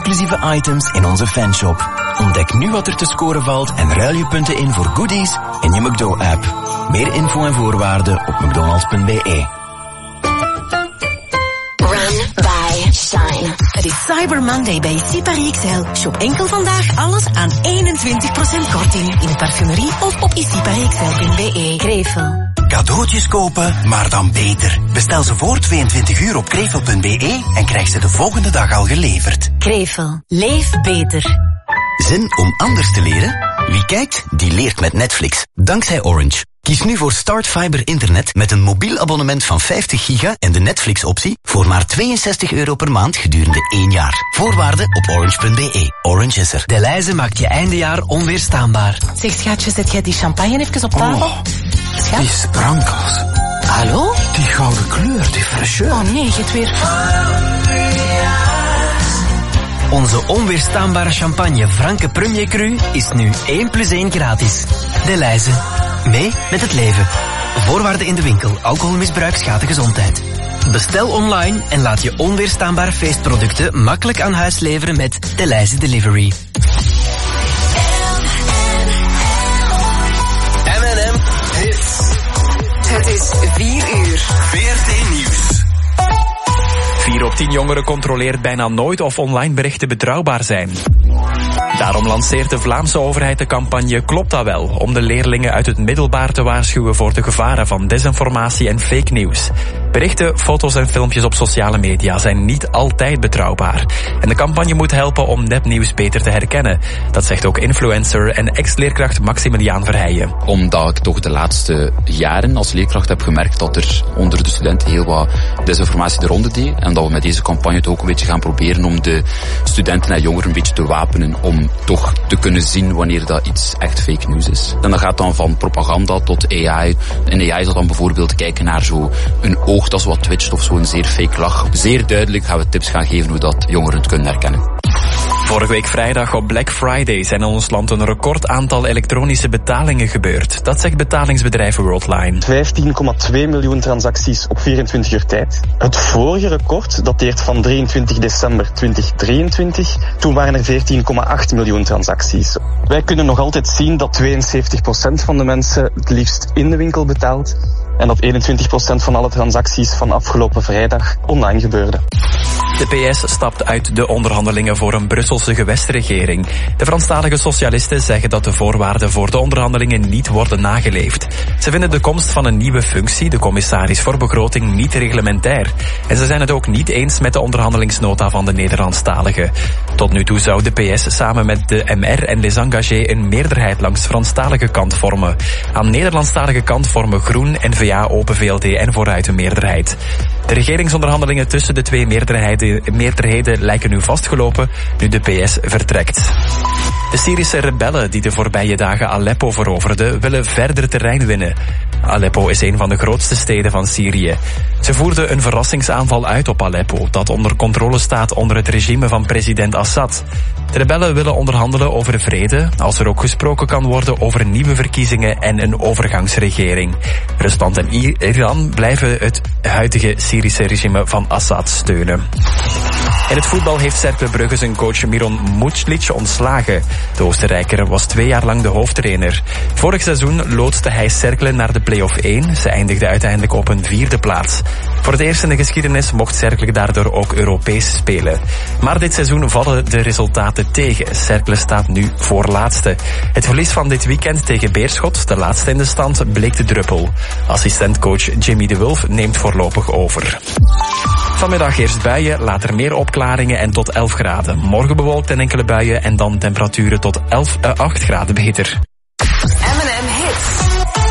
exclusieve items in onze fanshop. Ontdek nu wat er te scoren valt en ruil je punten in voor goodies in je McDo-app. Meer info en voorwaarden op mcdonalds.be. Run, buy, shine. Het is Cyber Monday bij Issy XL. Shop enkel vandaag alles aan 21% korting in parfumerie of op issyparisxl.be. Krevel. Cadeautjes kopen, maar dan beter. Bestel ze voor 22 uur op krevel.be en krijg ze de volgende dag al geleverd. Krevel. Leef beter. Zin om anders te leren? Wie kijkt, die leert met Netflix. Dankzij Orange. Kies nu voor Start Fiber Internet met een mobiel abonnement van 50 giga en de Netflix-optie voor maar €62 per maand gedurende 1 jaar. Voorwaarden op orange.be. Orange is er. Delhaize maakt je eindejaar onweerstaanbaar. Zeg schatje, zet jij die champagne even op tafel? Oh, die sprankels. Hallo? Die gouden kleur, die fraîcheur. Oh nee, je hebt weer... Onze onweerstaanbare champagne Franke Premier Cru is nu 1+1 gratis. Delhaize. Mee met het leven. Voorwaarden in de winkel. Alcoholmisbruik schaadt de gezondheid. Bestel online en laat je onweerstaanbare feestproducten makkelijk aan huis leveren met Delhaize Delivery. M&M Hits. Het is 4 uur. VRT Nieuws. 4 op 10 jongeren controleert bijna nooit of online berichten betrouwbaar zijn. Daarom lanceert de Vlaamse overheid de campagne Klopt dat wel? Om de leerlingen uit het middelbaar te waarschuwen voor de gevaren van desinformatie en fake news. Berichten, foto's en filmpjes op sociale media zijn niet altijd betrouwbaar. En de campagne moet helpen om nepnieuws beter te herkennen. Dat zegt ook influencer en ex-leerkracht Maximiliaan Verheijen. Omdat ik toch de laatste jaren als leerkracht heb gemerkt dat er onder de studenten heel wat desinformatie de ronde deed. En dat we met deze campagne het ook een beetje gaan proberen om de studenten en jongeren een beetje te wapenen. Om toch te kunnen zien wanneer dat iets echt fake news is. En dat gaat dan van propaganda tot AI. En AI zal dan bijvoorbeeld kijken naar zo een oog dat zo wat twitcht of zo een zeer fake lach. Zeer duidelijk gaan we tips gaan geven hoe dat jongeren het kunnen herkennen. Vorige week vrijdag op Black Friday zijn in ons land een record aantal elektronische betalingen gebeurd. Dat zegt betalingsbedrijf Worldline. 15,2 miljoen transacties op 24 uur tijd. Het vorige record dateert van 23 december 2023. Toen waren er 14,8 miljoen transacties. Wij kunnen nog altijd zien dat 72% van de mensen het liefst in de winkel betaalt. En dat 21% van alle transacties van afgelopen vrijdag online gebeurden. De PS stapt uit de onderhandelingen voor een Brusselse gewestregering. De Franstalige socialisten zeggen dat de voorwaarden voor de onderhandelingen niet worden nageleefd. Ze vinden de komst van een nieuwe functie, de commissaris voor begroting, niet reglementair. En ze zijn het ook niet eens met de onderhandelingsnota van de Nederlandstaligen. Tot nu toe zou de PS samen met de MR en Les Engagés een meerderheid langs Franstalige kant vormen. Aan Nederlandstalige kant vormen Groen, N-VA, Open VLD en Vooruit een meerderheid. De regeringsonderhandelingen tussen de twee meerderheden lijken nu vastgelopen, nu de PS vertrekt. De Syrische rebellen die de voorbije dagen Aleppo veroverden, willen verder terrein winnen. Aleppo is een van de grootste steden van Syrië. Ze voerden een verrassingsaanval uit op Aleppo, dat onder controle staat onder het regime van president Assad. De rebellen willen onderhandelen over vrede, als er ook gesproken kan worden over nieuwe verkiezingen en een overgangsregering. Rusland en Iran blijven het huidige Syrische regime van Assad steunen. In het voetbal heeft Cercle Brugge zijn coach Miron Muclic ontslagen. De Oostenrijker was 2 jaar lang de hoofdtrainer. Vorig seizoen loodste hij Cercle naar de play-off 1. Ze eindigde uiteindelijk op een 4e plaats. Voor het eerst in de geschiedenis mocht Cercle daardoor ook Europees spelen. Maar dit seizoen vallen de resultaten tegen. Cercle staat nu voorlaatste. Het verlies van dit weekend tegen Beerschot, de laatste in de stand, bleek de druppel. Assistentcoach Jimmy de Wulf neemt voorlopig over. Vanmiddag eerst buien, later meer opklaringen en tot 11 graden. Morgen bewolkt en enkele buien en dan temperaturen tot 8 graden beter. M&M Hits.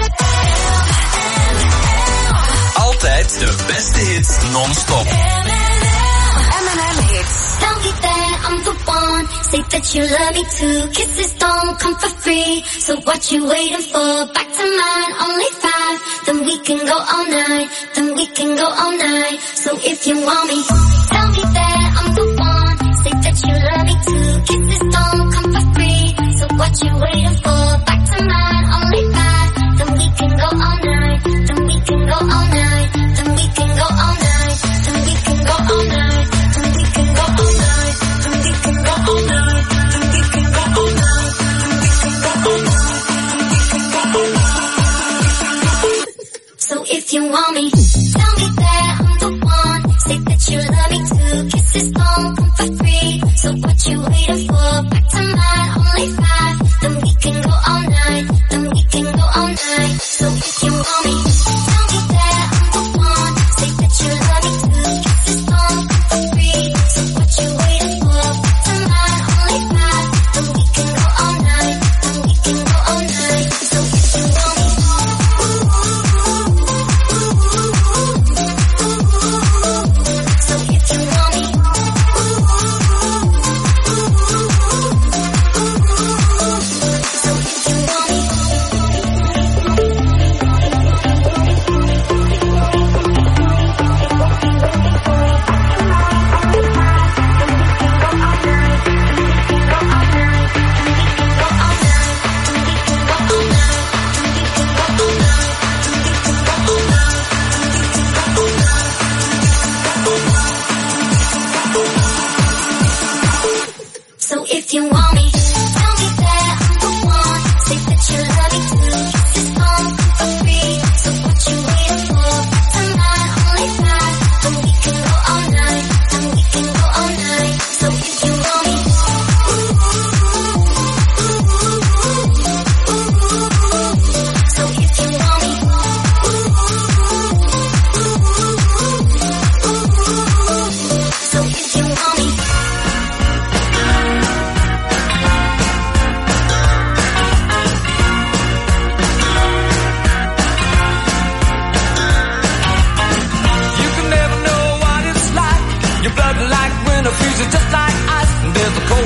Altijd de beste hits non-stop. M&M Hits. Tell me that I'm the one. Say that you love me too. Kisses don't come for free. So what you waiting for? Back to mine, only 5. Then we can go all night. Then we can go all night. So if you want me, tell me that I'm the one. Say that you love me too. Kisses don't come for free. So what you waiting for? Back to mine, only 5. Then we can go all night. Then we can go all night. Then we can go all night. Then we can go all night. Then we can go all night. Then we can go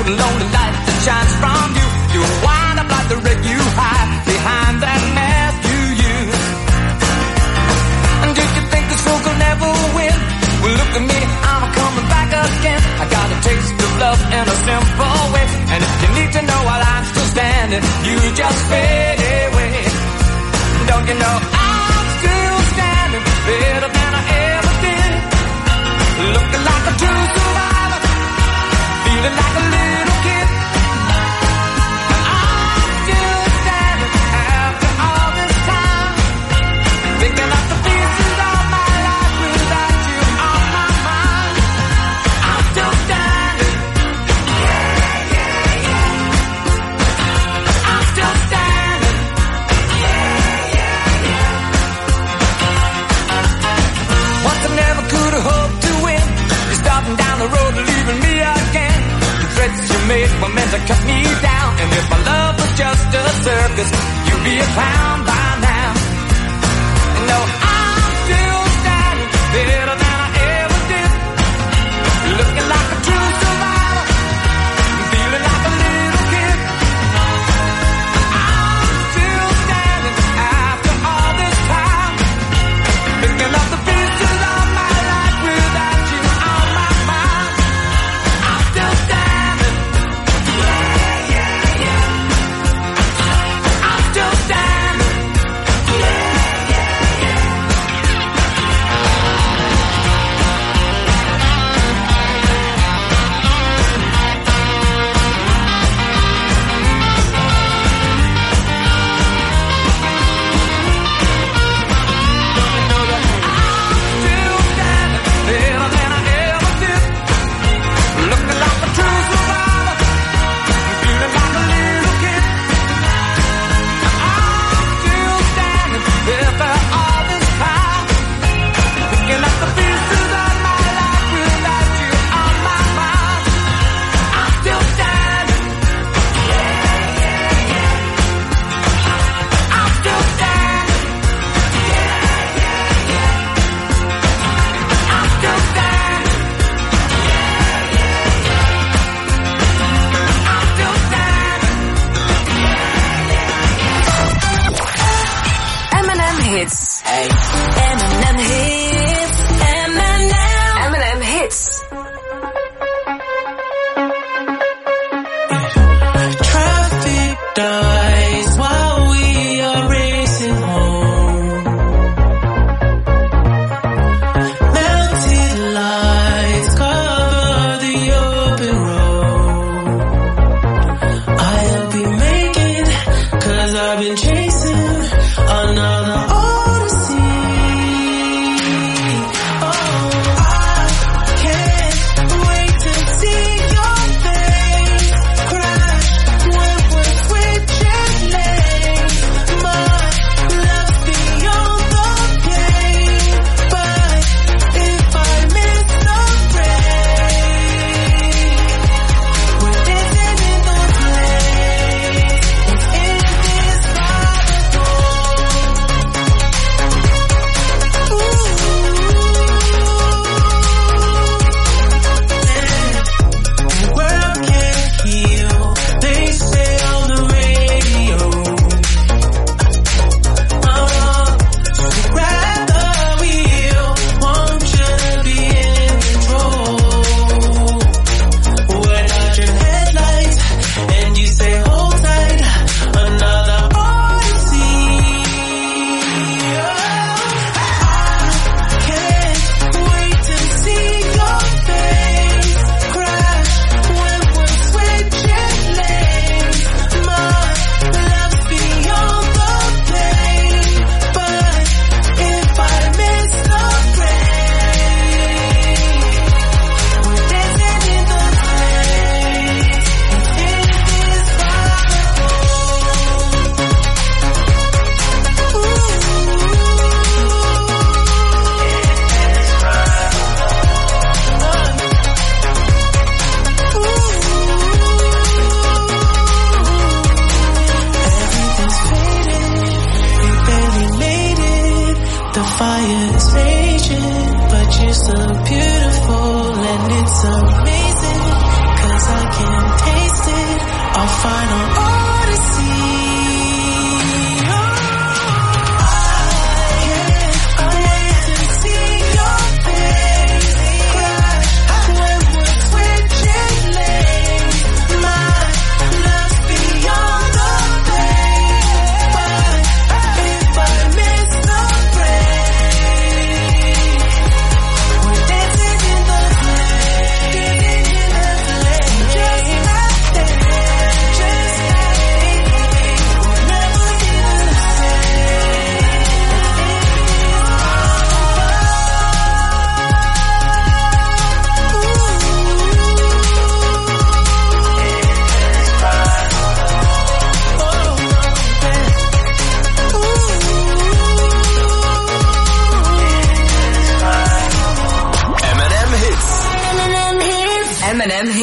the lonely light that shines from you. You wind up like the wreck you hide behind that mask you use. And did you think this fool could never win? Well, look at me, I'm coming back again. I got a taste of love in a simple way. And if you need to know while I'm still standing, you just fade away. Don't you know I'm still standing better than I ever did? Looking like a true survivor, feeling like a little kid. And I'm still standing after all this time, picking up the pieces of my life without you on my mind. I'm still standing. Yeah, yeah, yeah. I'm still standing. Yeah, yeah, yeah. Once I never could have hoped to win. You're starting down the road and leaving me again. The threats you made were meant to cut me down. And if my love was just a circus, you'd be a clown by now. No, I'm still standing better than I ever did. Looking like a true survivor, feeling like a little kid. I'm still standing after all this time, picking up the pieces of my life without you on my mind. I'm still standing. Yeah, yeah, yeah. I'm still standing. Yeah, yeah, yeah.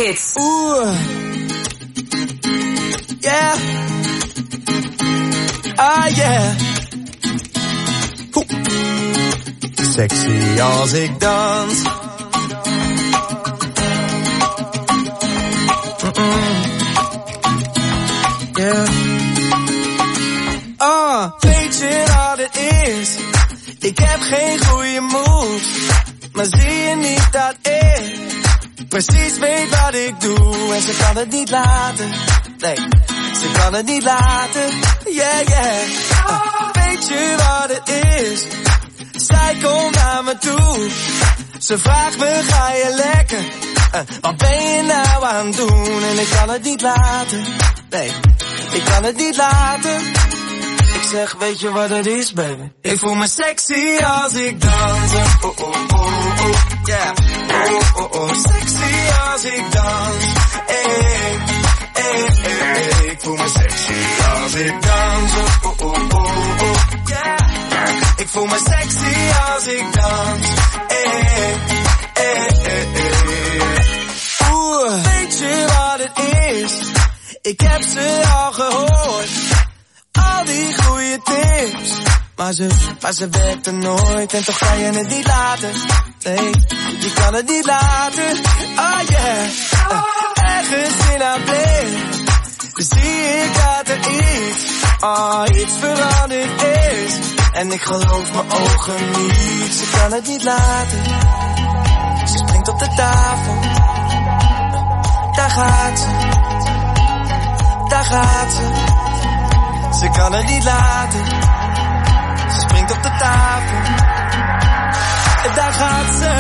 hits. Oeh. Yeah. Ah, yeah. Oeh. Sexy als ik dans. Yeah. Weet je wat het is? Ik heb geen goede moves, maar zie je niet dat ik precies weet wat ik doe? En ze kan het niet laten, nee, ze kan het niet laten, yeah, yeah. Weet je wat het is? Zij komt naar me toe, ze vraagt me, ga je lekker? Wat ben je nou aan het doen? En ik kan het niet laten, nee, ik kan het niet laten. Ik zeg, weet je wat het is, baby? Ik voel me sexy als ik dans. Oh, oh, oh, oh, yeah. Oh, oh, oh, sexy als ik dans. Hey, hey, hey, hey. Ik voel me sexy als ik dans. Oh, oh, oh, oh, yeah. Ik voel me sexy als ik dans. Hey, hey, hey, hey. Oeh, weet je wat het is? Ik heb ze al gehoord. Al die goede tips, maar ze werkten nooit en toch kan je het niet laten. Nee, je kan het niet laten. Oh yeah, ergens in haar blik zie ik dat er iets veranderd is. En ik geloof mijn ogen niet, ze kan het niet laten. Ze springt op de tafel, daar gaat ze, daar gaat ze. Ze kan het niet laten. Ze springt op de tafel. En daar gaat ze.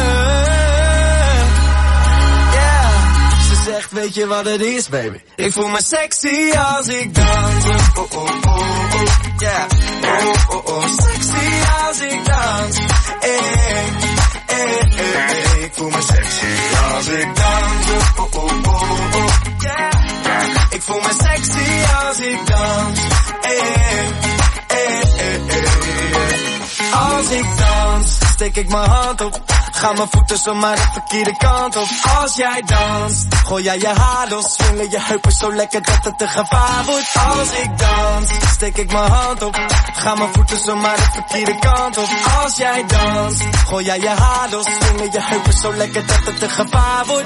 Yeah. Ze zegt, weet je wat het is, baby? Ik voel me sexy als ik dans. Oh, oh, oh, oh, yeah. Oh, oh, oh, sexy als ik dans. Hey, hey, hey, hey. Ik voel me sexy als ik dans. Oh, oh, oh, oh, yeah. Ik voel me sexy als ik dans. Als ik dans, steek ik mijn hand op. Ga mijn voeten zomaar de verkeerde kant op. Als jij danst, gooi jij je haar los. Swingen je heupen zo lekker dat het een gevaar wordt. Als ik dans, steek ik mijn hand op. Ga mijn voeten zomaar de verkeerde kant op. Als jij danst, gooi jij je haar los. Swingen je heupen zo lekker dat het een gevaar wordt.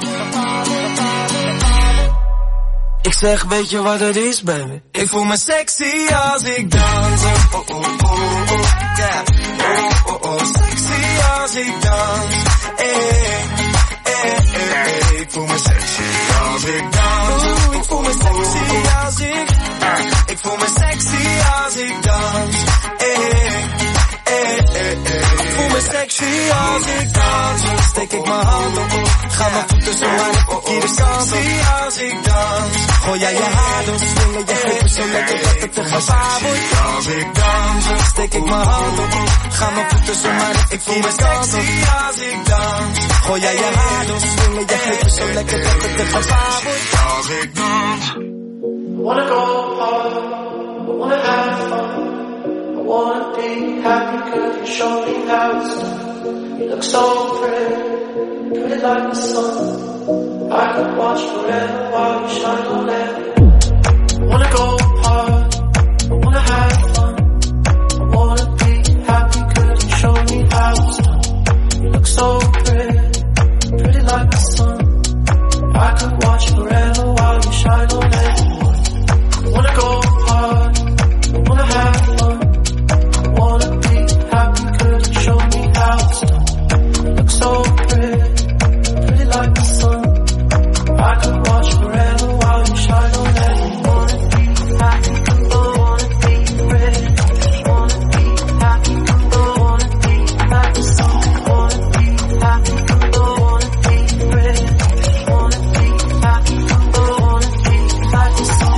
Ik zeg, weet je wat het is, baby? Ik voel me sexy als ik dans. Oh, oh, oh, oh, yeah. Oh, oh, oh, sexy als ik dans. Hey, hey, hey, hey. Ik voel me sexy als ik dans. Ik voel me sexy als ik voel me sexy als ik dans. Hey, hey, hey, hey. Ik voel me sexy als ik dans. Steek ik mijn hand op. Ga mijn voeten zo aan de verkeerde kant op. Als ik dans. Gooi jij je haar los, swingen je heupen zo lekker dat het een gevaar wordt. Als ik dans, steek ik mijn hand op. Ga mijn voeten zo maar de verkeerde kant op. Als ik dans, gooi jij je haar los, swingen je heupen zo lekker dat het een gevaar wordt. Als ik dans. I wanna go hard, I wanna have fun, I wanna be happy cause you show me how it's done. You look so pretty, pretty like the sun. I could watch forever while you shine on everyone. I wanna go hard, I wanna have fun, I wanna be happy cause you show me how it's done. You look so pretty, pretty like the sun. I could watch forever while you shine on everyone. I wanna go hard, I wanna have fun, I wanna be happy cause you show me how it's done. You look so pretty, pretty like the sun. I could watch forever while you shine on everyone. Wanna be happy, wanna be pretty. Wanna be happy, wanna be like the sun. Wanna be happy, wanna be pretty. Wanna be happy, wanna be like the sun.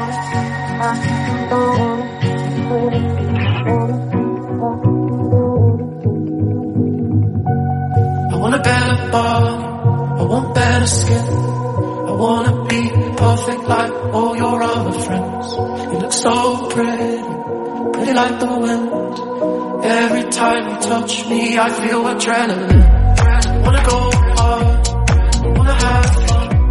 I want a better body, I want better skin. I wanna be perfect like all your other friends. You look so pretty, pretty like the wind. Every time you touch me, I feel adrenaline. I wanna go hard, I wanna have fun,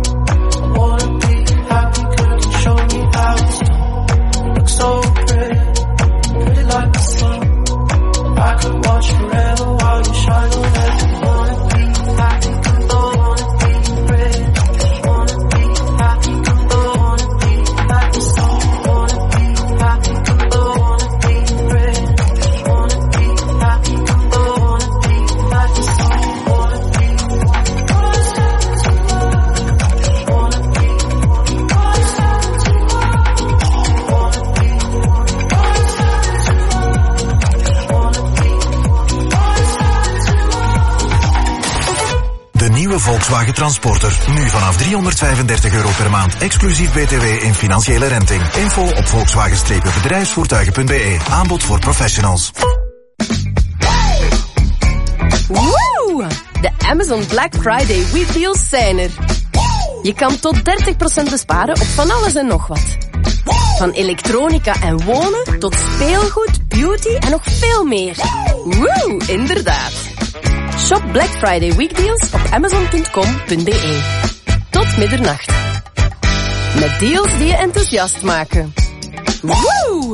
Volkswagen Transporter. Nu vanaf €335 per maand, exclusief BTW in financiële renting. Info op Volkswagen-bedrijfsvoertuigen.be. Aanbod voor professionals. Woe! De Amazon Black Friday Week Deals zijn er. Je kan tot 30% besparen op van alles en nog wat. Van elektronica en wonen tot speelgoed, beauty en nog veel meer. Woe, inderdaad. Shop Black Friday Week Deals op amazon.com.be. Tot middernacht. Met deals die je enthousiast maken. Woe!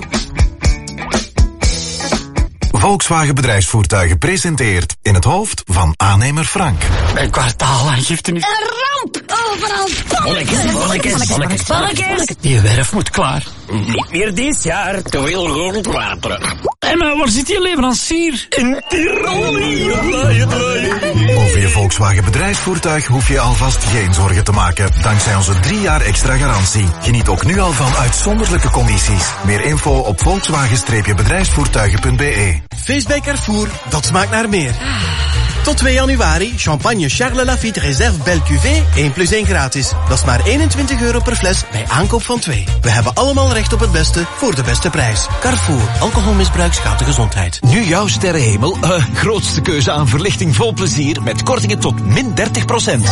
Volkswagen Bedrijfsvoertuigen presenteert in het hoofd van aannemer Frank. Een kwartaalaangifte nu. Een ramp! Overal Balletjes. Die werf moet klaar. Niet meer dit jaar. Te veel grondwater. En waar zit je leverancier? In Tirol. Over je Volkswagen Bedrijfsvoertuig hoef je alvast geen zorgen te maken. Dankzij onze 3 jaar extra garantie. Geniet ook nu al van uitzonderlijke condities. Meer info op volkswagen-bedrijfsvoertuigen.be. Feest bij Carrefour, dat smaakt naar meer. Tot 2 januari, champagne Charles Lafite Reserve Belle Cuvée, 1+1 gratis. Dat is maar €21 per fles bij aankoop van 2. We hebben allemaal recht op het beste voor de beste prijs. Carrefour, alcoholmisbruik schaadt de gezondheid. Nu jouw sterrenhemel, grootste keuze aan verlichting vol plezier met kortingen tot min 30%.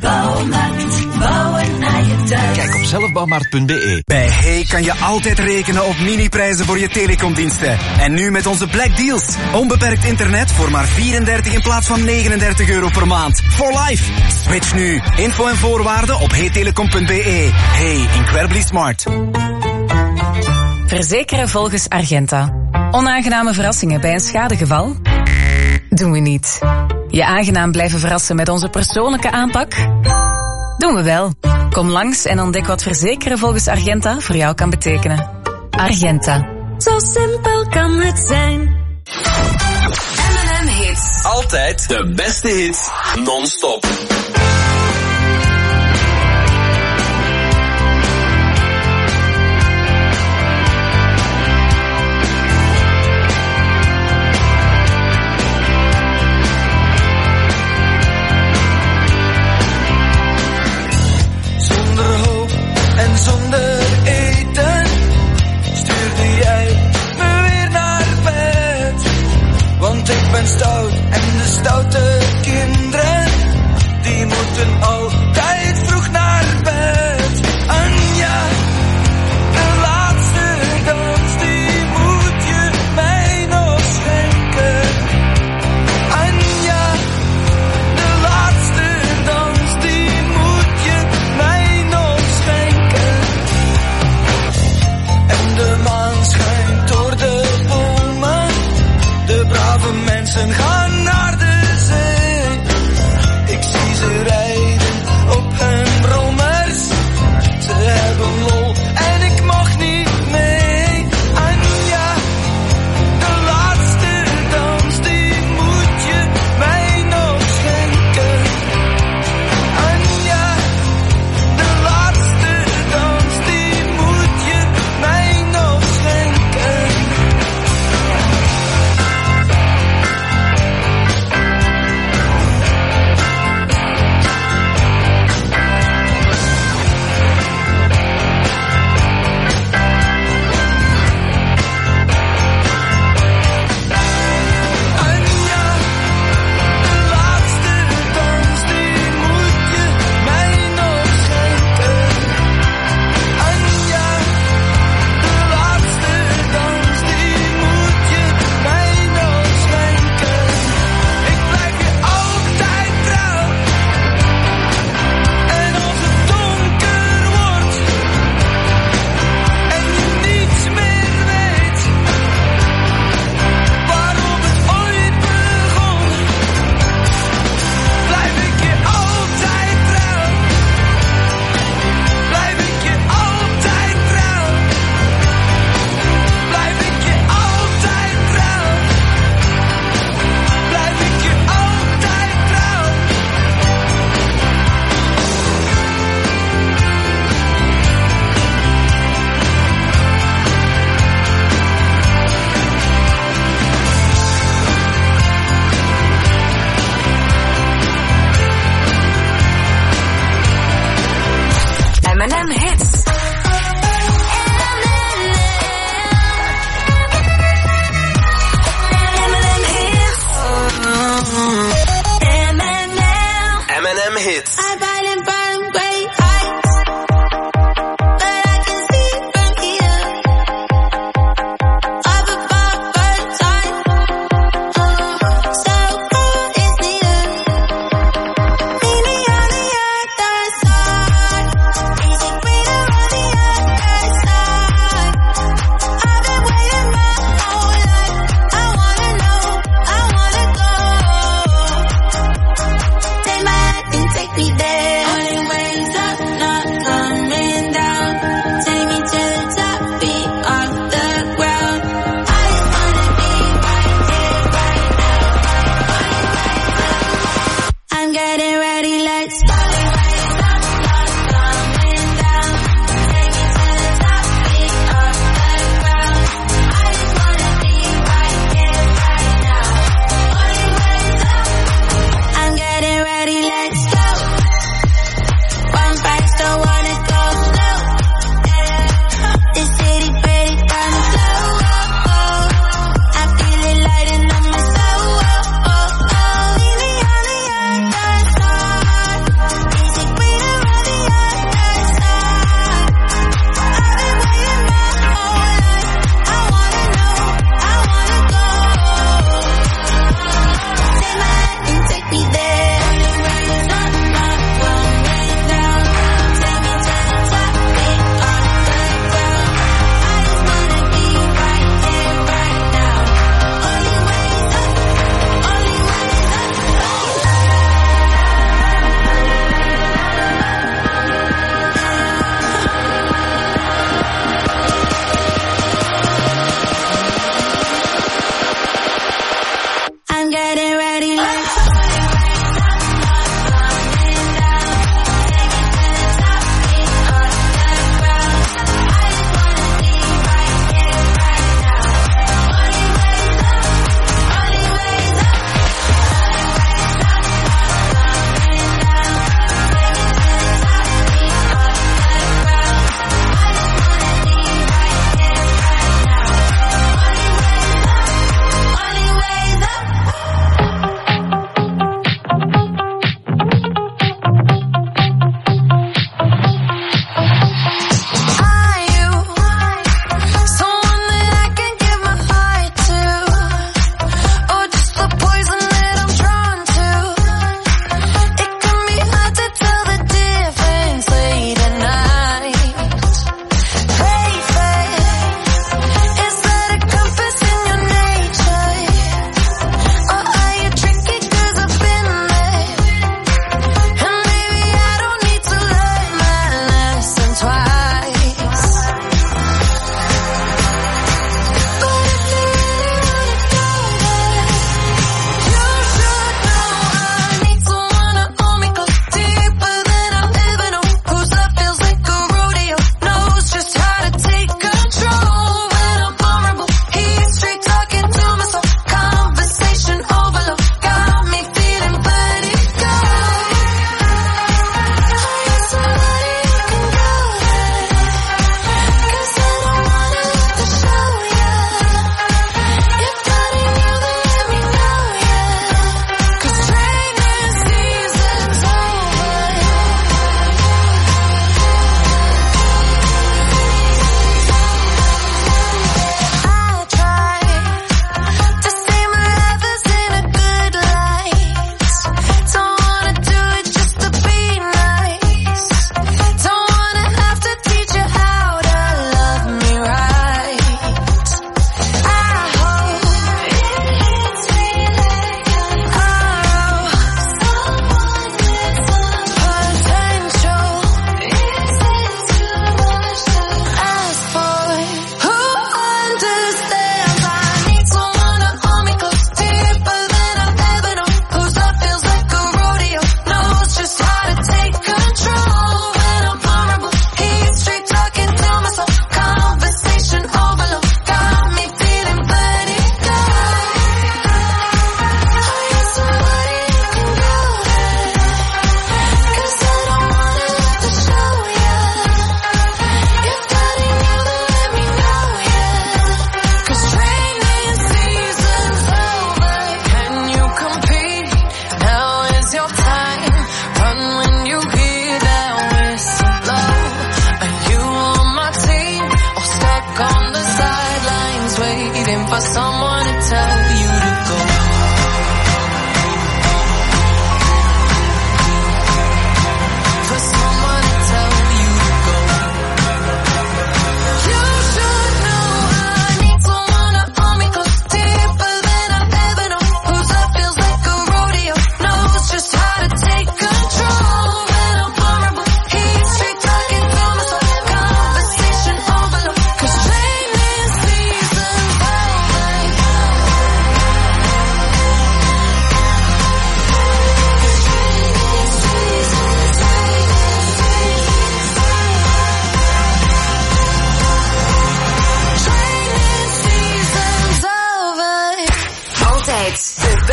Kijk op zelfbouwmarkt.be. Bij Hey kan je altijd rekenen op miniprijzen voor je telecomdiensten. En nu met onze Black Deals. Onbeperkt internet voor maar 34 in plaats van €39 per maand. For life. Switch nu. Info en voorwaarden op heytelecom.be. Hey, incredibly smart. Verzekeren volgens Argenta. Onaangename verrassingen bij een schadegeval? Doen we niet. Je aangenaam blijven verrassen met onze persoonlijke aanpak? Doen we wel. Kom langs en ontdek wat verzekeren volgens Argenta voor jou kan betekenen. Argenta. Zo simpel kan het zijn. M&M Hits. Altijd de beste hits, non-stop. Zonder hoop en zonder eten stuurde jij me weer naar bed. Want ik ben stout en de stoute kinderen die moeten altijd vroeg naar bed. Anja, de laatste dans die moet je mij nog schenken. Anja, de laatste dans die moet je mij nog schenken. En de maan schijnt door de bomen, de brave mensen gaan naar de zee. M&M Hits. M&M Hits. Easy way to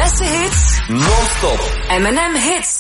beste hits. Non-stop. M&M Hits.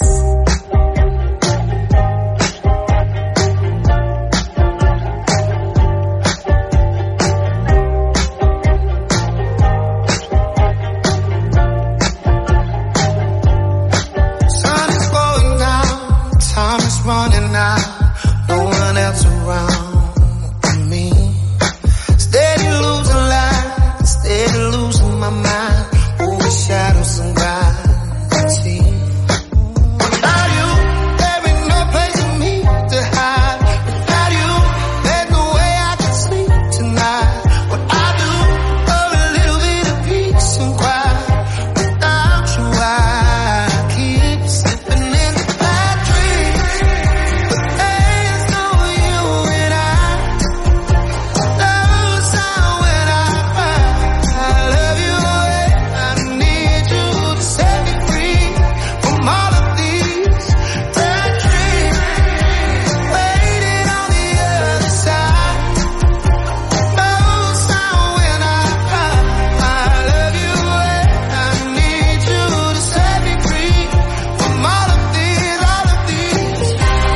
Sun is going down, time is running out, no one else around me. Steady losing light, steady losing my mind, over shadows and gravity. Without you, there ain't no place for me to hide. Without you, there's no way I can sleep tonight. What I do, for a little bit of peace and quiet. Without you, I keep slipping into bad dreams. But there's no you and I. Love sound when I cry. I love you and I need you to set me free from all of these bad dreams. Waiting on the other side. Love sound when I cry. I love you and I need you to set me free from all of these bad dreams.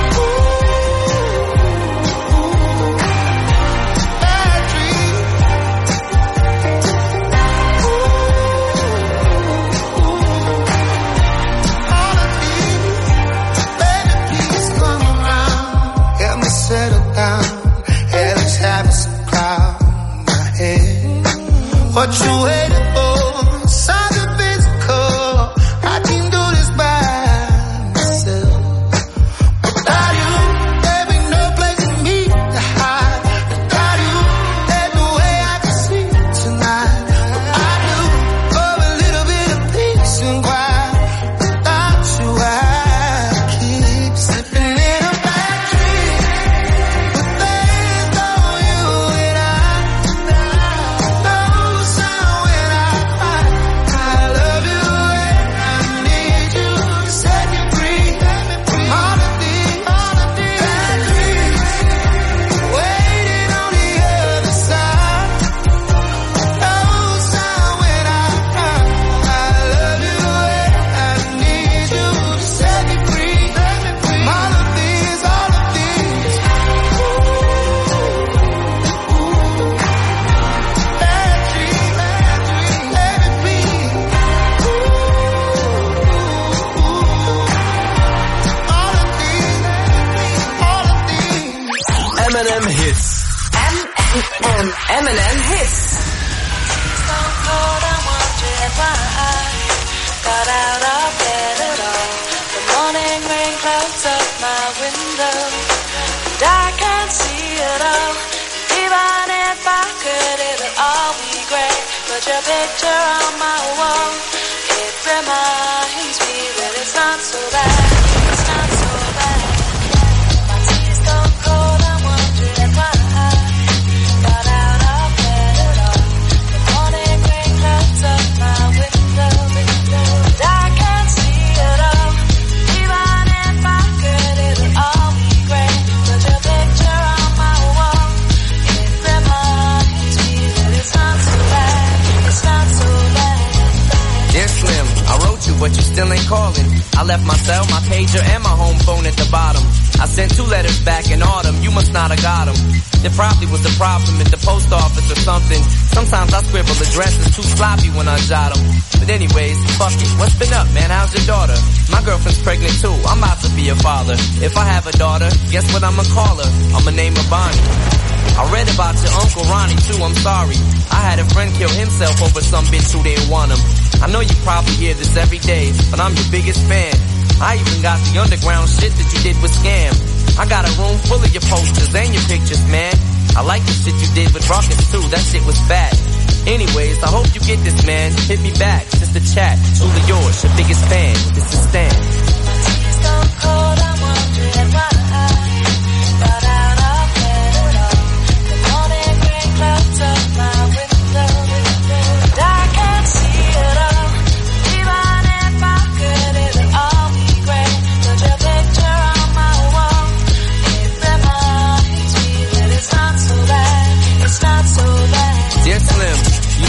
Please come around, help me settle down. Yeah, let's have some cloud in my head. What you waiting for? Something physical. I can do this by myself. Without you, there ain't no place for me to hide. Without you, there's no way I can sleep tonight. What I do for a little bit of peace and quiet. Without you, I keep slipping in a bad dream. But there's no you and I. No sound when I cry. I love you and I need you to set me free from all of these bad dreams. Waiting on the other side. No sound when I cry. I love you and I need you to set me free from all of these bad dreams. Let it be. M&M Hits. M&M Hits. Cold, I'm wondering why I got out of bed at all. The morning rain clouds up my window, and I can't see it all. Even if I could, it'll all be great. But your picture on my wall, it reminds me that it's not so bad. It's not so bad. My tea's gone cold, I'm wondering why I got out of bed at all. The morning rain clouds up my window, and I can't see it all. Even if I could, it'll all be great. But your picture on my wall, it reminds me that it's not so bad. It's not so bad. Dear Slim, I wrote you, but you still ain't calling. I left my cell, my pager, and my home phone at the bottom. I sent 2 letters back in autumn, you must not have got them. There probably was a problem at the post office or something. Sometimes I scribble addresses too sloppy when I jot them. But anyways, fuck it, what's been up, man? How's your daughter? My girlfriend's pregnant too, I'm about to be a father. If I have a daughter, guess what I'ma call her? I'ma name her Bonnie. I read about your Uncle Ronnie too, I'm sorry. I had a friend kill himself over some bitch who didn't want him. I know you probably hear this every day, but I'm your biggest fan. I even got the underground shit that you did with Scam. I got a room full of your posters and your pictures, man. I like the shit you did with Rockets too, that shit was bad. Anyways, I hope you get this, man. Hit me back, just a chat. Truly yours, your biggest fan. This is Stan. So cold, I'm wondering why I got out of bed at all. The morning rain clouds up my window, and I can't see it all. Even if I could, it'll all be great. But your picture on my wall, it reminds me that it's not so bad. It's not so bad. Dear Slim, you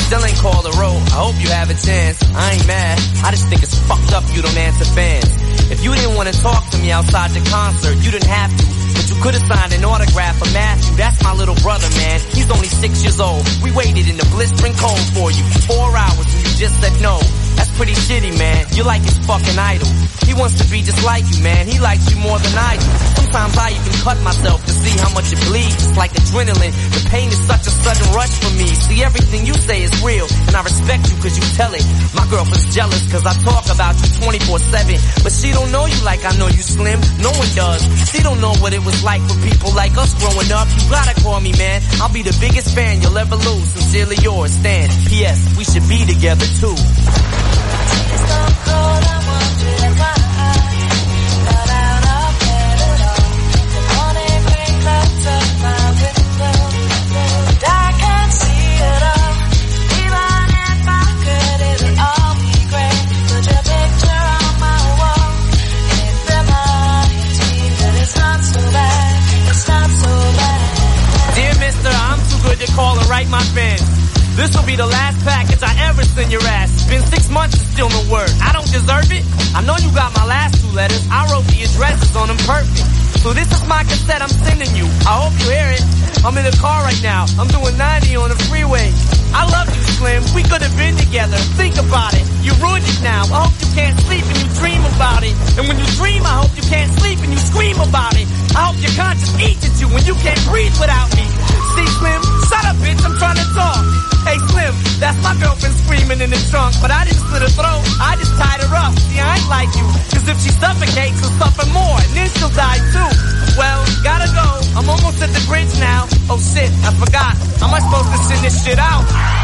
still ain't called a roll. I hope you have a chance. I ain't mad. I just think it's fucked up you don't answer fans. If you didn't want to talk to me outside the concert, you didn't have to. But you could have signed an autograph for Matthew. That's my little brother, man. He's only 6 years old. We waited in the blistering cold for you. 4 hours and you just said no. That's pretty shitty, man. You're like his fucking idol. He wants to be just like you, man. He likes you more than I do. Sometimes I even cut myself to see how much it bleeds. It's like adrenaline. The pain is such a sudden rush for me. See, everything you say is real, and I respect you cause you tell it. My girlfriend's jealous cause I talk about you 24/7. But she don't know you like I know you, Slim. No one does. She don't know what it was like for people like us growing up. You gotta call me, man. I'll be the biggest fan you'll ever lose. Sincerely yours, Stan. P.S. We should be together too. It's so cold, I'm wondering why I got out of bed at all. The morning rain clouds up my window, and I can't see it all. Even if I could, it would all be great. Put your picture on my wall. It reminds me that it's not so bad. It's not so bad. Dear mister, I'm too good to call and write my fans. This'll be the last package I ever send your ass. It's been 6 months and still no word. I don't deserve it. I know you got my last 2 letters. I wrote the addresses on them perfect. So this is my cassette I'm sending you. I hope you hear it. I'm in the car right now. I'm doing 90 on the freeway. I love you, Slim. We could have been together. Think about it. You ruined it now. I hope you can't sleep and you dream about it. And when you dream, I hope you can't sleep and you scream about it. I hope your conscience eats at you when you can't breathe without me. See, Slim? Shut up, bitch. I'm trying to talk. Hey, Slim, that's my girlfriend screaming in the trunk. But I didn't slit her throat. I just tied her up. See, I ain't like you. Cause if she suffocates, she'll suffer more. And then she'll die too. Well, gotta go. I'm almost at the bridge now. Oh shit, I forgot. How am I supposed to send this shit out?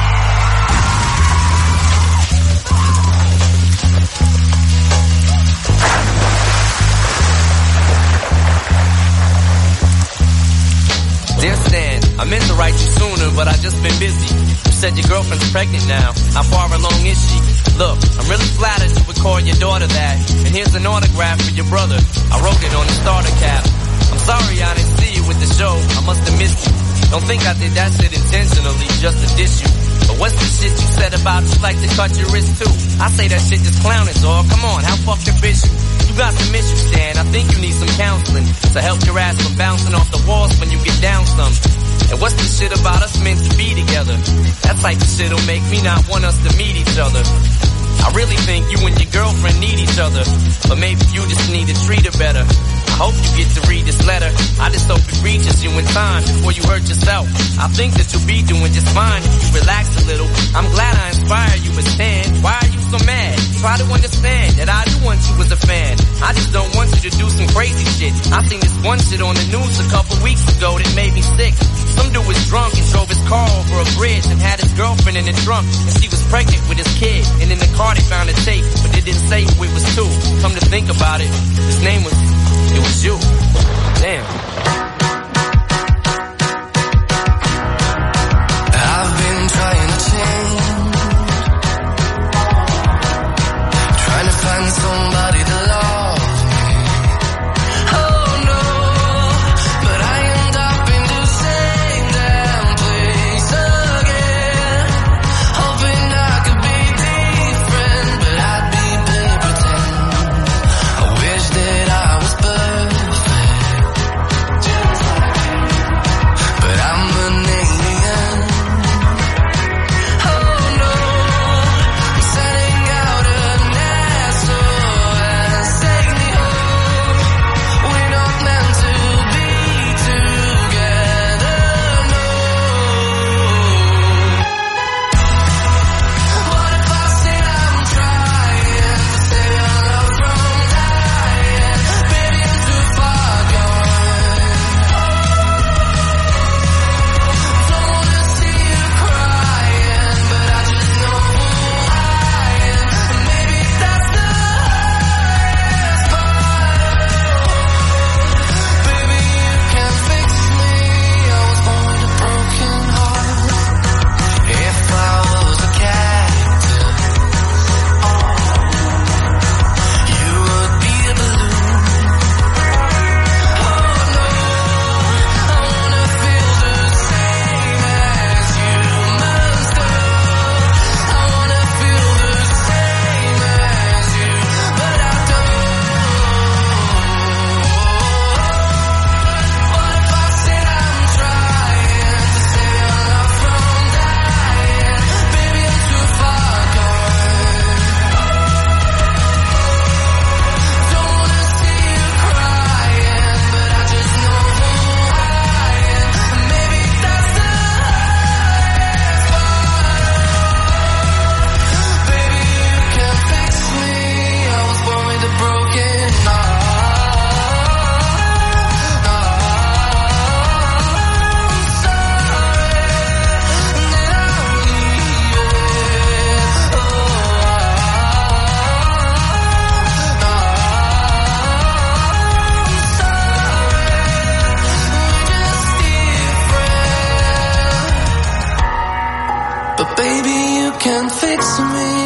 Dear Stan, I meant to write you sooner, but I just been busy. You said your girlfriend's pregnant now. How far along is she? Look, I'm really flattered you would call your daughter that. And here's an autograph for your brother. I wrote it on the starter cap. I'm sorry I didn't see you with the show. I must have missed you. Don't think I did that shit intentionally just to diss you. But what's the shit you said about you like to cut your wrist too? I say that shit just clowning, dog. Come on, how fucked up is you? You got some issues, Stan. I think you need some counseling to help your ass from bouncing off the walls when you get down some. And what's the shit about us meant to be together? That type of shit'll make me not want us to meet each other. I really think you and your girlfriend need each other, but maybe you just need to treat her better. I hope you get to read this letter. I just hope it reaches you in time before you hurt yourself. I think that you'll be doing just fine if you relax a little. I'm glad I inspired you, Miss Stan. Why are you so mad? Try to understand that I do want you as a fan. I just don't want you to do some crazy shit. I seen this one shit on the news a couple weeks ago that made me sick. Some dude was drunk and drove his car over a bridge and had his girlfriend in the trunk, and she was pregnant with his kid. And in the car they found a tape, but they didn't say who it was to. Come to think about it, his name was, it was you. Damn. I've been trying to change, trying to find somebody to love me. Oh no, but I end up in the same damn place again, hoping I could be different, but I'd be playing pretend. I wish that I was perfect. Baby, you can fix me.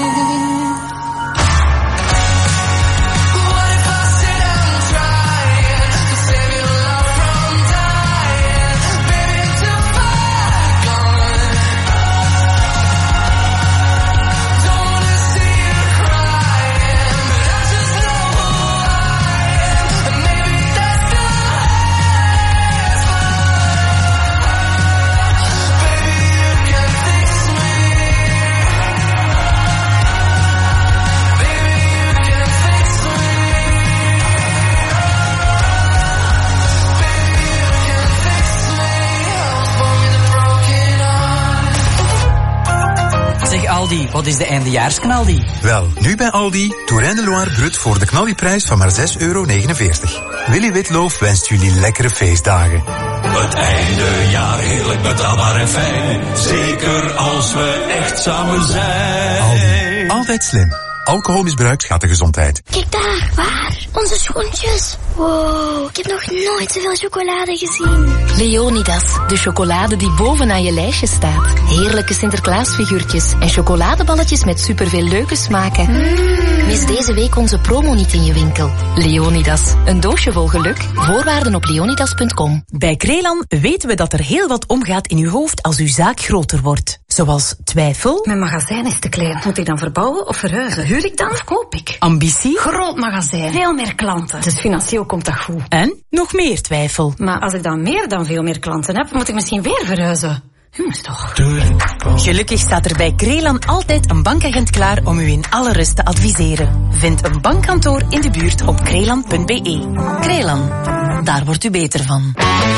Aldi, wat is de eindejaarsknaldi? Wel, nu bij Aldi, Touraine de Loire Brut voor de knaldiprijs van maar €6,49. Willy Witloof wenst jullie lekkere feestdagen. Het eindejaar heerlijk betaalbaar en fijn. Zeker als we echt samen zijn. Aldi, altijd slim. Alcoholmisbruik schaadt de gezondheid. Kijk daar, waar? Onze schoentjes. Wow, ik heb nog nooit zoveel chocolade gezien. Leonidas, de chocolade die bovenaan je lijstje staat. Heerlijke Sinterklaasfiguurtjes en chocoladeballetjes met superveel leuke smaken. Mis deze week onze promo niet in je winkel. Leonidas, een doosje vol geluk. Voorwaarden op leonidas.com. Bij Krelan weten we dat er heel wat omgaat in uw hoofd als uw zaak groter wordt. Zoals twijfel. Mijn magazijn is te klein. Moet ik dan verbouwen of verhuizen? Huur ik dan of koop ik? Ambitie. Groot magazijn. Veel meer klanten. Dus financieel komt dat goed. En nog meer twijfel. Maar als ik dan meer dan veel meer klanten heb, moet ik misschien weer verhuizen. Jongens toch. Gelukkig staat er bij Krelan altijd een bankagent klaar om u in alle rust te adviseren. Vind een bankkantoor in de buurt op krelan.be. Krelan, daar wordt u beter van.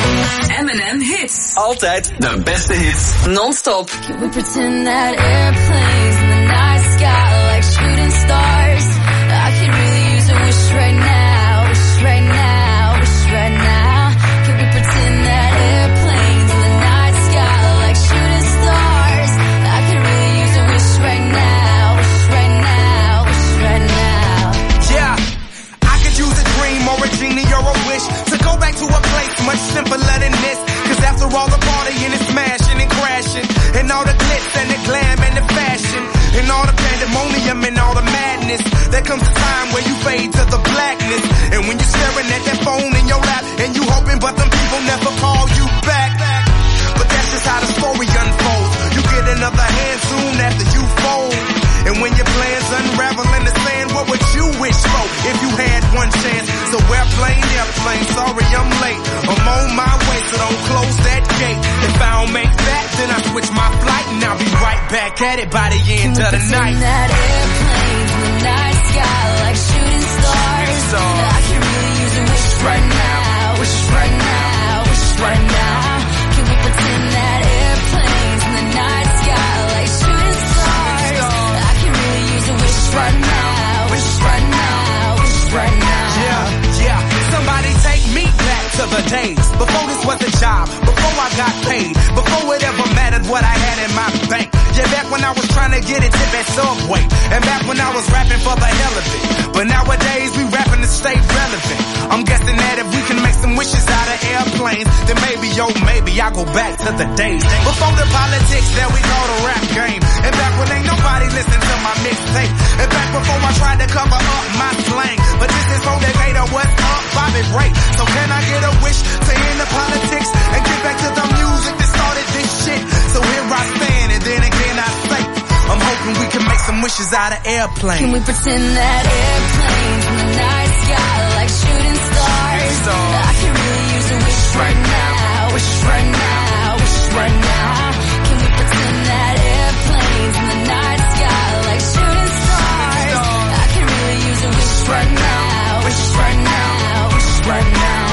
M&M Hits. Altijd de beste hits. Non-stop. Can we pretend that airplanes in the night sky like shooting stars? I could really use a wish right now, wish right now, wish right now. Can we pretend that airplanes in the night sky like shooting stars? I could really use a wish right now, wish right now, wish right now. Yeah, I could use a dream or a genie or a wish to go back to a place much simpler than this. Cause after all the partying and smashing and crashing, and all the glitz and the glam and the fashion, and all the pandemonium and all the madness, there comes a time where you fade to the blackness. And when you're staring at that phone in your lap, and you hoping but them people never call you back. But that's just how the story unfolds. You get another hand soon after you fold. And when your plans unravel in the sand, what would you wish for if you had one chance? So airplane, sorry I'm late. I'm on my way, so don't close that gate. If I don't make that, then I switch my flight and I'll be right back at it by the end of the night. That airplanes in the night sky like shooting stars. I can really use a wish right now, wish right now, wish right now. Can we pretend that airplanes in the night sky like shooting stars? I can really use a wish right now, wish right now, wish right now. Yeah, somebody take me back to the days before this was a job, before I got paid, before it ever mattered what I had in my bank. Yeah, back when I was trying to get a tip at Subway, and back when I was rapping for the hell of it. But nowadays we rapping to stay relevant. I'm guessing that if we can make some wishes out of airplanes, then maybe, maybe I'll go back to the days before the politics that we call the rap game. And back when ain't nobody listened to my mixtape. And back before I tried to cover up my slang. But this is for that Gator, what's up, Bobby Ray. So can I get a wish to end the politics and get back to the music that started this shit? So here I stand, and then again I say, I'm hoping we can make some wishes out of airplanes. Can we pretend that airplanes in the night sky like shooting stars? I can really use a wish right now, wish right now, wish right now. Can we pretend that airplanes in the night sky like shooting stars? I can really use a wish right now, wish right now, wish right now.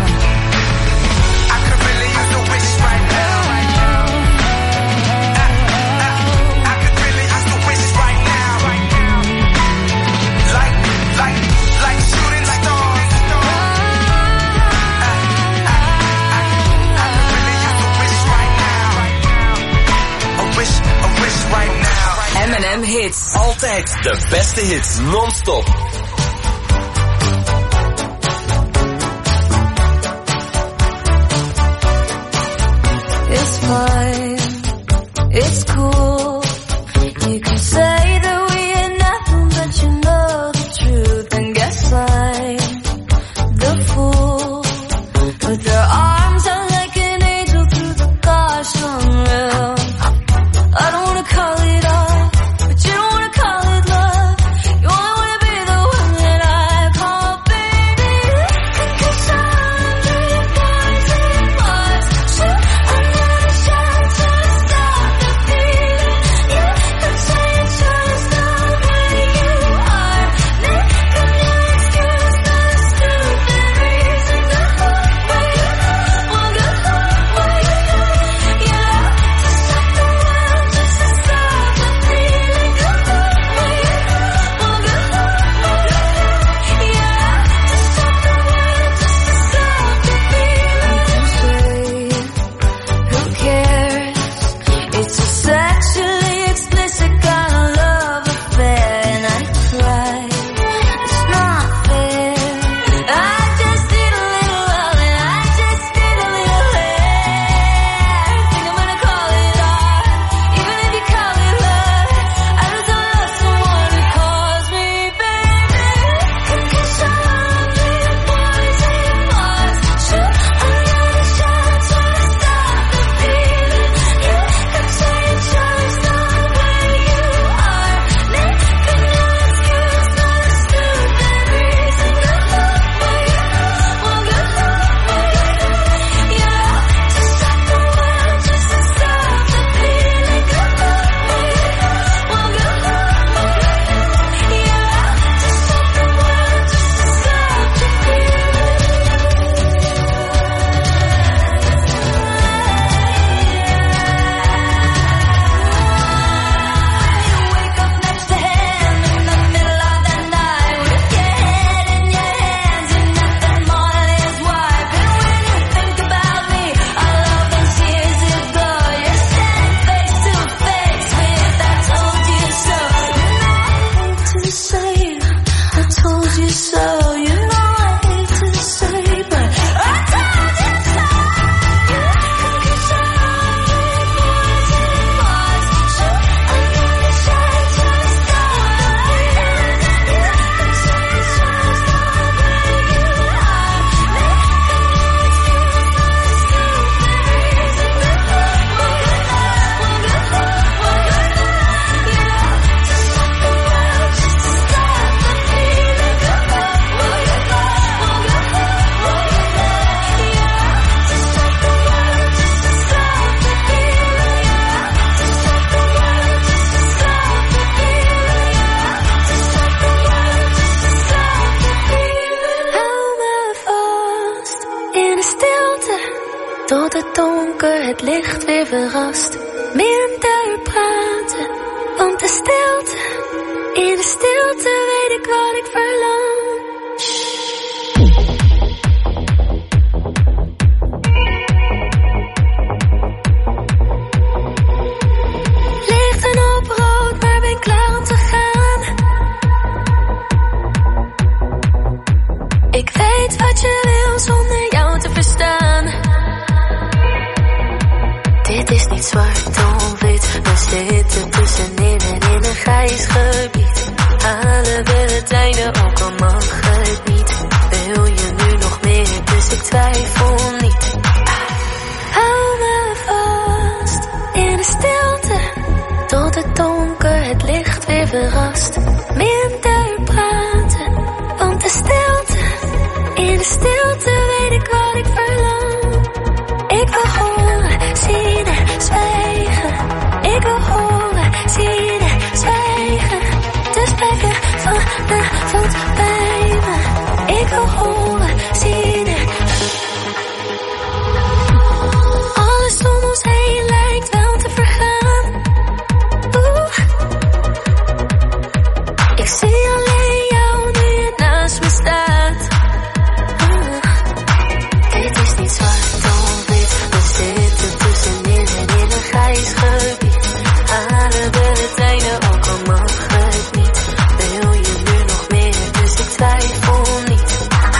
I could really use a wish right now. Like shooting stars. I could really use a wish right now. A wish right now. M&M Hits. Altijd de beste hits, non-stop. It's fine, it's cool. het licht weer verrast. Minder praten, want de stilte, in de stilte weet ik wat ik verlang. Lichten op rood, maar ben klaar om te gaan. Ik weet wat je wil zonder jou te verstaan. Dit is niet zwart of wit, we zitten tussenin en in een grijs gebied. Halen we het einde, ook al mag het niet. Wil je nu nog meer, dus ik twijfel niet. Hou me vast in de stilte, tot het donker het licht weer verrast. Minder praten, want de stilte, in de stilte weet ik wat ik verlang. Ik wil horen, zien en zwijgen. Ik wil horen, zien en zwijgen. Dus blijf je vanavond bij me. Ik wil horen, zien en... Alles om ons heen lijkt wel te vergaan. Ik zie alleen jou nu je naast me staat. Dit is niet zwart of wit, we zitten tussenin en in een grijs gebied. Halen we het einde, ook al mag het niet. Wil je nu nog meer, dus ik twijfel niet.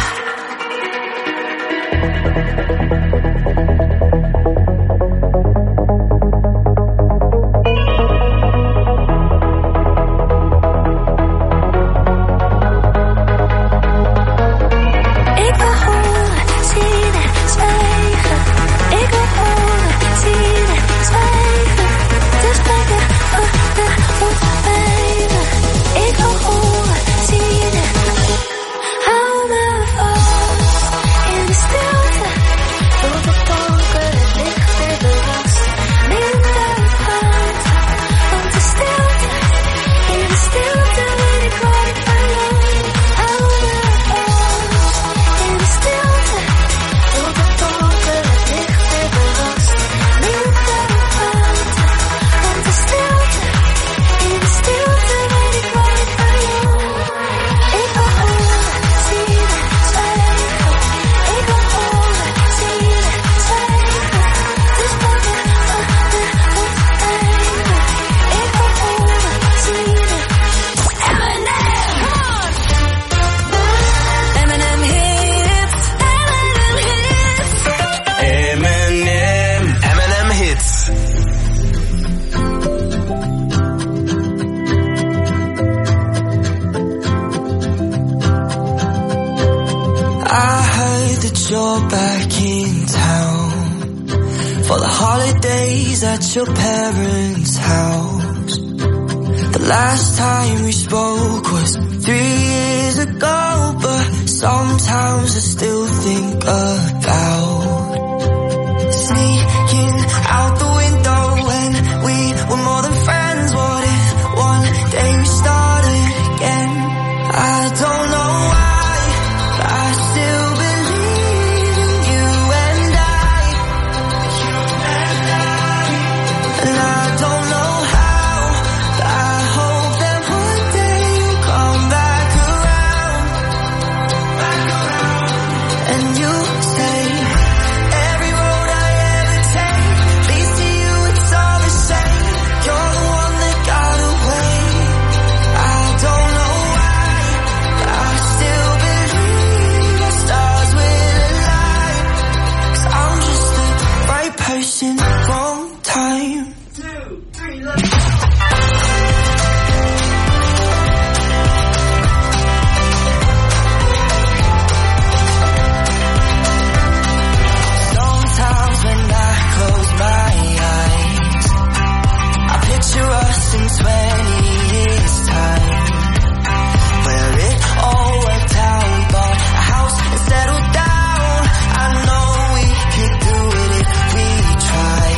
Ik wil horen, zien en zwijgen. Ik wil horen, zien en zwijgen. Dus blijf je vanavond bij me. Ik wil horen, zien en... Hou me vast in de stilte, tot het donker het licht weer verrast. Minder praten, want de stilte, in de stilte weet ik wat ik verlang. Hou me vast in de stilte, tot het donker het licht weer verrast. Minder praten, want de stilte, in de stilte weet ik wat ik verlang. Ik wil horen, zien en zwijgen. Ik wil horen, zien en zwijgen. Dus blijf je vanavond bij me. Ik wil horen, zien en... M&M hits, M&M hits. I heard that you're back in town for the holidays at your parents' house. The last time we spoke was 3 years ago, but sometimes I still think about sneaking out the window when we were more than friends. What if one day we started again? I don't know why, but I still believe in you and I. And I don't know how, but I hope that one day you come back around. And you say every road I ever take leads to you, it's all the same. You're the one that got away. I don't know why, but I still believe the stars will align. 'Cause I'm just the right person, wrong time. 2, 3, let's go. Sometimes when I close my eyes, I picture us in 20 years' time, where it all worked out. We bought a house and settled down. I know we could do it if we tried.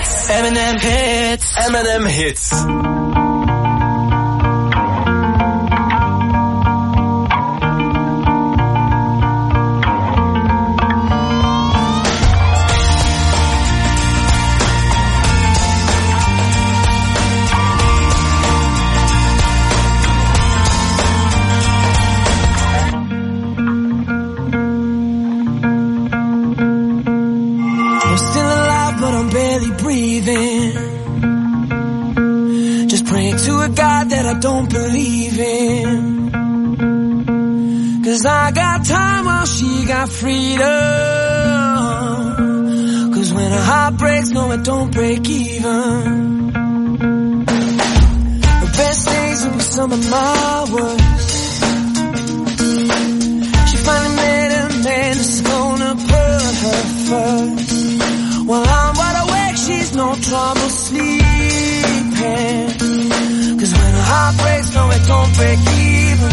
hits. M&M hits. M&M hits. Don't believe in, 'cause I got time while she got freedom. 'Cause when a heart breaks, no it don't break even. The best days will be some of my worst. She finally met a man that's gonna put her first. While I'm wide awake, she's no trouble sleeping. 'Cause when a heart breaks, no it don't break even,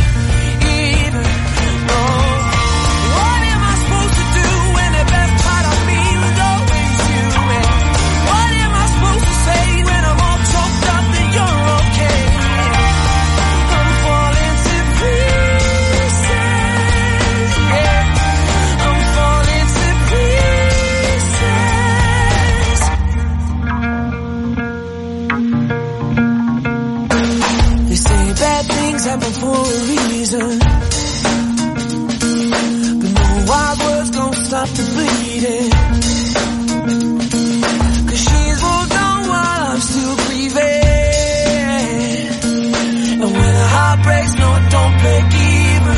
no. What am I supposed to do when the best part of me was always you? And what am I supposed to say when I'm all choked up that you're okay? I'm falling to pieces, yeah. I'm falling to pieces. They say bad things happen for a reason, but no wild words gon' stop the bleeding. 'Cause she's moved on while I'm still grieving. And when a heart breaks, no it don't break even.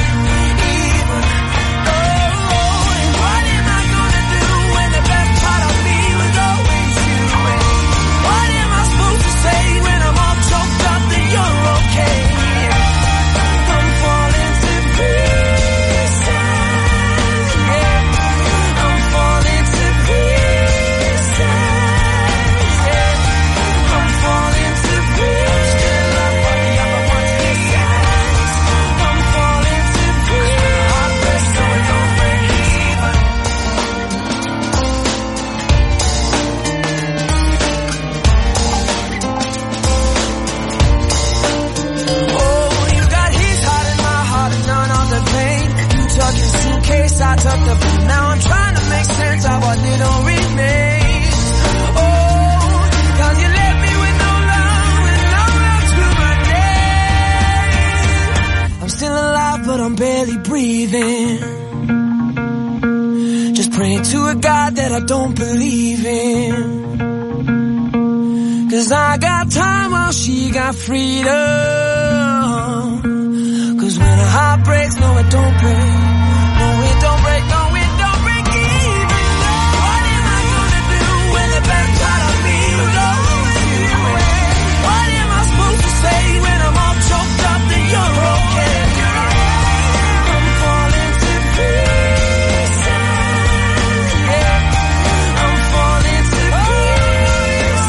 Oh, and what am I gonna do when the best part of me was always you? And what am I supposed to say when I'm all choked up that you're okay? I'm falling to pieces, yeah. I'm falling to pieces, yeah. I'm falling to pieces. Still I'm fucking up at once pieces. I'm falling to pieces. Heart breaks, so it don't break even. Oh, you got his heart and my heart and none of the pain. You took your suitcase, I took the pain. Now I'm trying to make sense of what little remains. Oh, 'cause you left me with no love and no love to my name. I'm still alive, but I'm barely breathing. Just praying to a God that I don't believe in. 'Cause I got time while she got freedom. 'Cause when a heart breaks, no it don't break. No it don't break, no it don't break even. What am I gonna do when the best part of me was always you? What am I supposed to say when I'm all choked up that you're okay? I'm falling to pieces, yeah. I'm falling to pieces,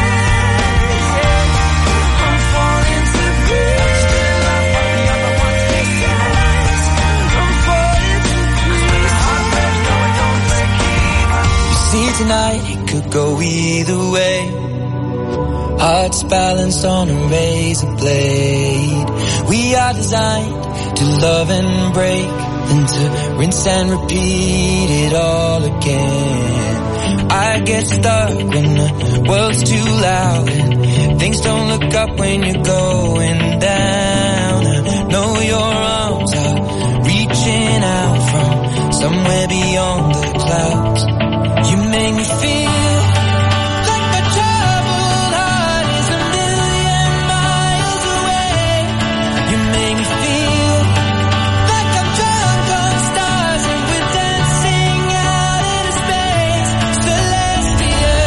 yeah. I'm falling to pieces. Still I'm fucking up at once pieces. I'm falling to pieces. Heart breaks, no it don't break even. You see tonight it could go either way. Hearts balanced on a razor blade. We are designed to love and break, then to rinse and repeat it all again. I get stuck when the world's too loud and things don't look up when you're going down. I know your arms are reaching out from somewhere beyond the clouds. You make me feel like my troubled heart is a million miles away. You make me feel like I'm drunk on stars and we're dancing out into space, celestial.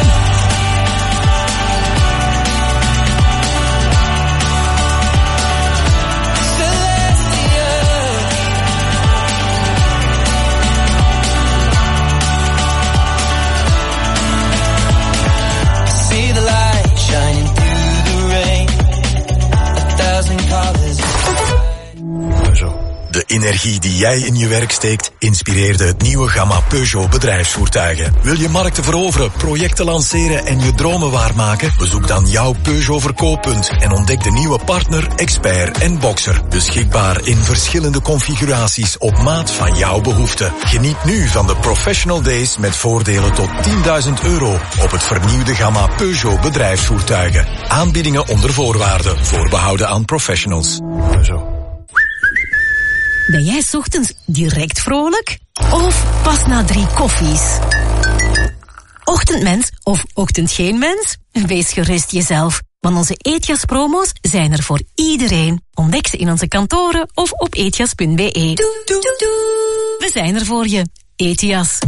Celestial. energie die jij in je werk steekt, inspireerde het nieuwe gamma Peugeot bedrijfsvoertuigen. Wil je markten veroveren, projecten lanceren en je dromen waarmaken? Bezoek dan jouw Peugeot verkooppunt en ontdek de nieuwe partner, expert en boxer. Beschikbaar in verschillende configuraties op maat van jouw behoeften. Geniet nu van de Professional Days met voordelen tot €10.000 op het vernieuwde gamma Peugeot bedrijfsvoertuigen. Aanbiedingen onder voorwaarden, voorbehouden aan professionals. Peugeot. Ben jij 's ochtends direct vrolijk? Of pas na 3 koffies? Ochtendmens of ochtend geen mens? Wees gerust jezelf, want onze Eetjas-promo's zijn er voor iedereen. Ontdek ze in onze kantoren of op eetjas.be. We zijn er voor je. Eetjas.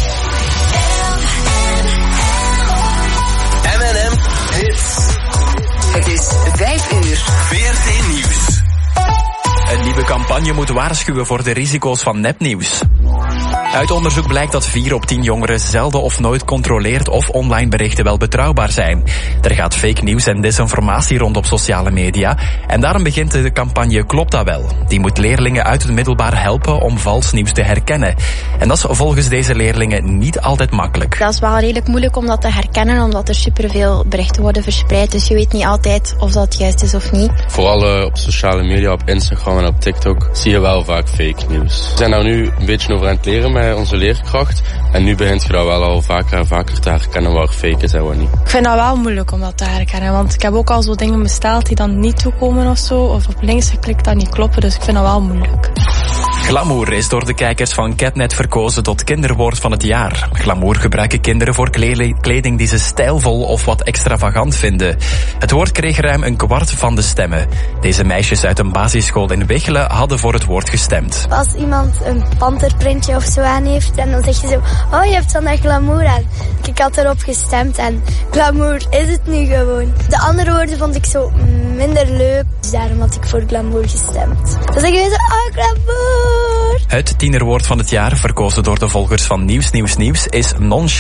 M&M Hits. Het is 5 uur. VRT Nieuws. Een nieuwe campagne moet waarschuwen voor de risico's van nepnieuws. Uit onderzoek blijkt dat 4 op 10 jongeren zelden of nooit controleert of online berichten wel betrouwbaar zijn. Er gaat fake nieuws en desinformatie rond op sociale media. En daarom begint de campagne Klopt dat wel? Die moet leerlingen uit het middelbaar helpen om vals nieuws te herkennen. En dat is volgens deze leerlingen niet altijd makkelijk. Dat is wel redelijk moeilijk om dat te herkennen, omdat er superveel berichten worden verspreid. Dus je weet niet altijd of dat juist is of niet. Vooral op sociale media, op Instagram en op TikTok zie je wel vaak fake nieuws. We zijn nou nu een beetje over aan het leren met onze leerkracht. En nu begint je dat wel al vaker en vaker te herkennen waar fake is en wat niet. Ik vind dat wel moeilijk om dat te herkennen. Want ik heb ook al zo dingen besteld die dan niet toekomen of zo. Of op links geklikt dat niet kloppen. Dus ik vind dat wel moeilijk. Glamour is door de kijkers van Catnet verkozen tot kinderwoord van het jaar. Glamour gebruiken kinderen voor kleding die ze stijlvol of wat extravagant vinden. Het woord kreeg ruim 1/4 van de stemmen. Deze meisjes uit een basisschool in Wichelen hadden voor het woord gestemd. Als iemand een panterprintje of zo aan heeft en dan zeg je zo, oh je hebt vandaag glamour aan. Ik had erop gestemd en glamour is het nu gewoon. De andere woorden vond ik zo minder leuk, dus daarom had ik voor glamour gestemd. Dan zeg je zo, oh glamour. Het tienerwoord van het jaar, verkozen door de volgers van Nieuws, is nonchalant.